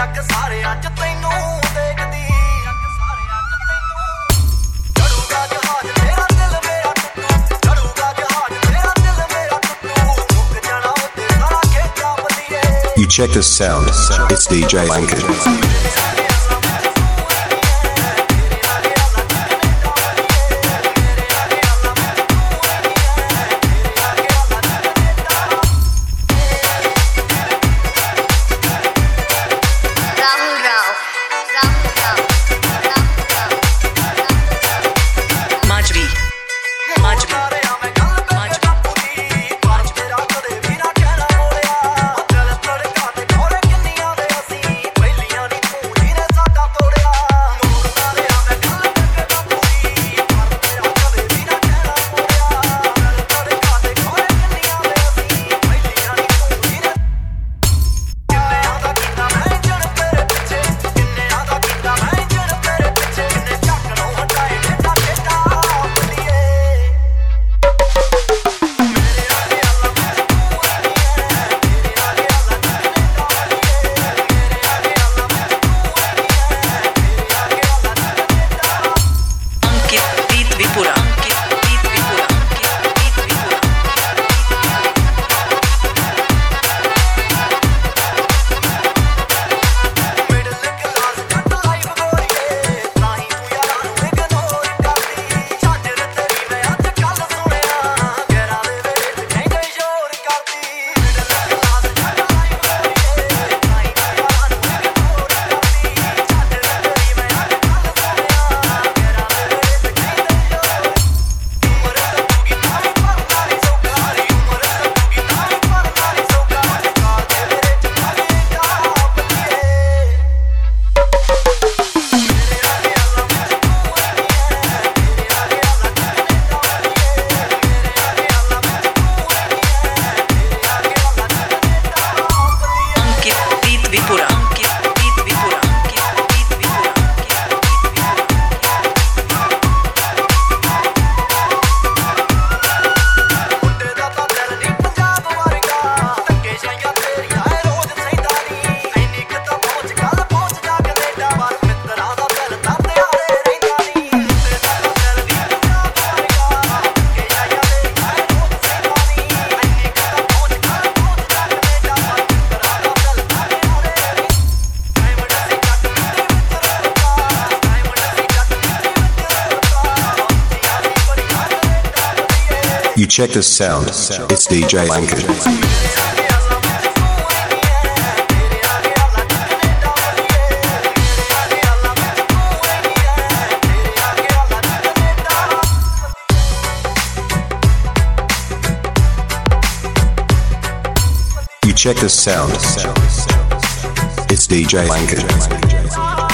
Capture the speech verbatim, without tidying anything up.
ਜੱਗ ਸਾਰੇ ਅੱਜ ਤੈਨੂੰ ਦੇਖਦੀ ਜੱਗ ਸਾਰੇ ਅੱਜ ਤੈਨੂੰ ਚੜੂਗਾ ਜਹਾਜ਼ ਤੇਰਾ ਦਿਲ ਮੇਰਾ ਟੁੱਟੂ ਚੜੂਗਾ ਜਹਾਜ਼ ਤੇਰਾ ਦਿਲ ਮੇਰਾ ਟੁੱਟੂ ਮੁੱਕ ਜਾਣਾ ਉੱਤੇ ਸਾਰਾ ਖੇਚਾ ਬਲੀਏ You check the sound, it's D J Lankard. You check the sound, it's D J Lankard. You check the sound, it's D J Lankard.